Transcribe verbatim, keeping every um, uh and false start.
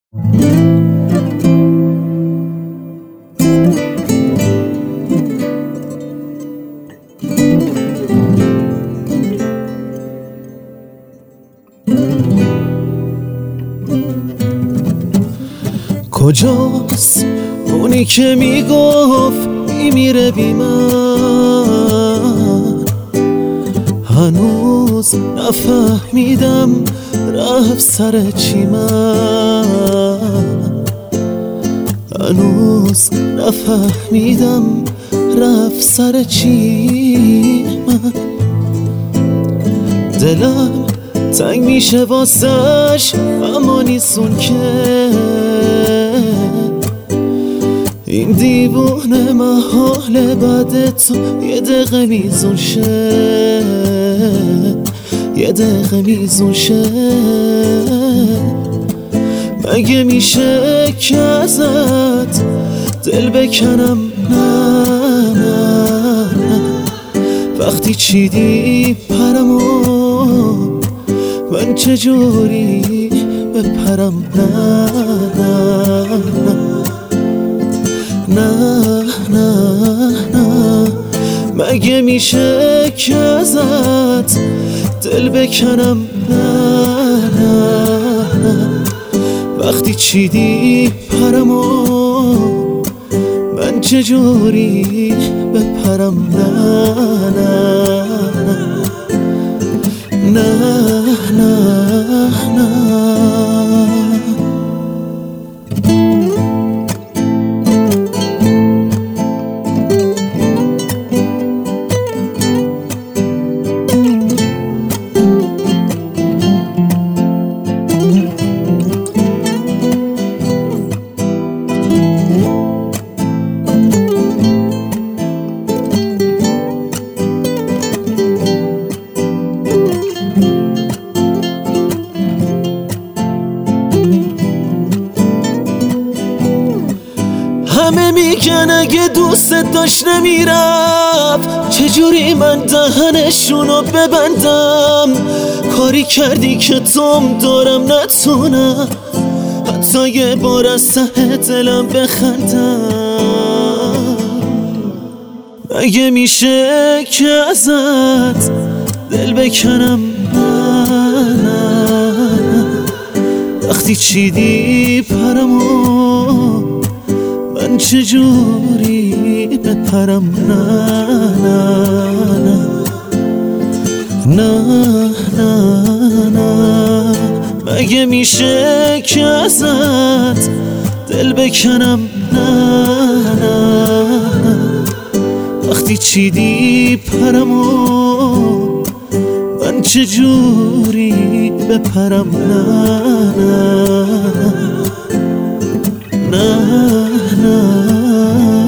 کجاست اونی که میگفت میمیره بی من؟ هنوز نفهمیدم رفت سر چی من، هنوز نفهمیدم رفت سر چی من. دلم تنگ میشه واسش اما نیستون که این دیوونه محال بعد تو یه دقیقه میزون شه، یه دقیقه میزون شه. مگه میشه که ازت دل بکنم؟ نه نه نه. وقتی چیدی پرمو من چجوری بپرم؟ نه نه نه نه نه. مگه میشه که ازت دل بکنم؟ نه نه نه. وقتی چیدی پرمو من چجوری بپرم؟ نه نه نه نه نه نه. همه میگن اگه دوست داشت نمیرفت، چجوری من دهنشونو ببندم؟ کاری کردی که توم دارم نتونم حتی یه بار از ته دلم بخندم. مگه میشه که ازت دل بکنم؟ نه نه نه. وقتی چیدی پرمو من چجوری بپرم؟ نه نه نه نه نه نه. مگه میشه که ازت دل بکنم؟ نه نه نه. وقتی چیدی پرمو من چجوری بپرم؟ نه نه نه نه نه.